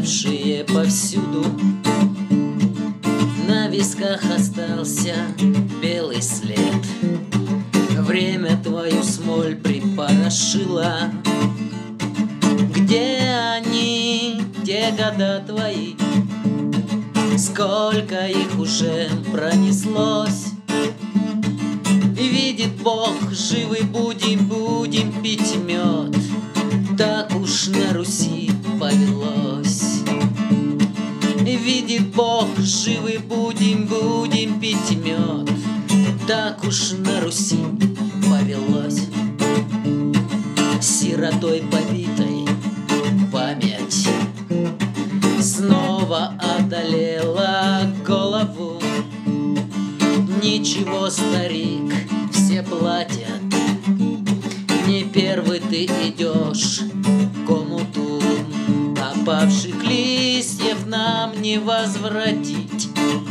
прогремевшие повсюду. На висках остался белый след. Время твою смоль припорошило. Где они, те года твои? Сколько их уже пронеслось? И видит Бог, живы будем пить мед. Так уж на Руси повелось. И видит Бог, живы будем пить мед. Так уж на Руси повелось. Сиротой побитой память снова одолела голову. Ничего, старик, все платят. Не первый ты идешь к омуту. Опавших листьев нам не возвратить.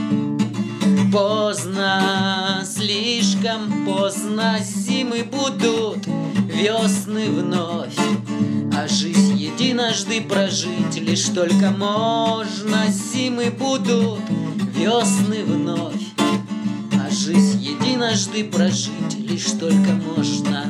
Поздно, слишком поздно. Зимы будут, весны вновь. А жизнь единожды прожить лишь только можно. Зимы будут, весны вновь. А жизнь единожды прожить лишь только можно.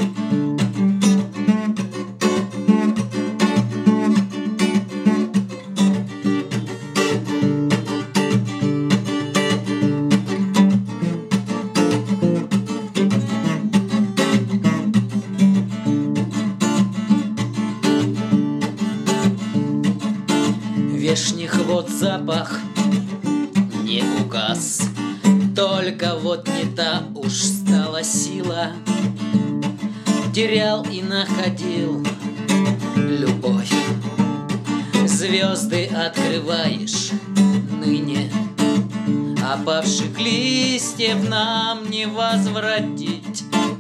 Вешних вод запах не угас, только вот не та уж стала сила. Терял и находил любовь. Звезды открываешь ныне. Опавших листьев нам не возвратить.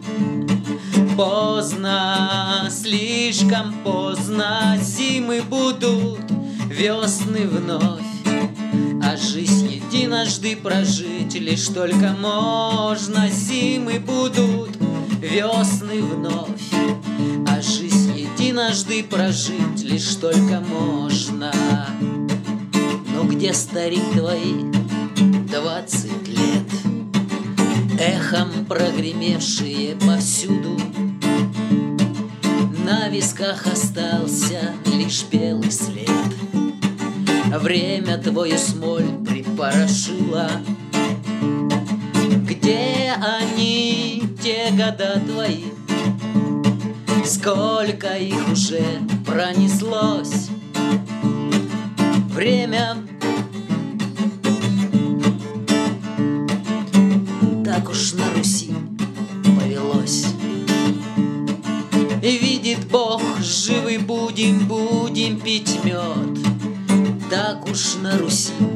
Поздно, слишком поздно. Зимы будут, весны вновь. А жизнь единожды прожить лишь только можно. Зимы будут, весны вновь. А жизнь единожды прожить лишь только можно. Но где, старик, твои 20 лет, эхом прогремевшие повсюду? На висках остался лишь белый след. Время твою смоль припорошило. Где они, те года твои? Сколько их уже пронеслось? Время так уж на Руси повелось. И видит Бог, живы будем пить мед. Так уж на Руси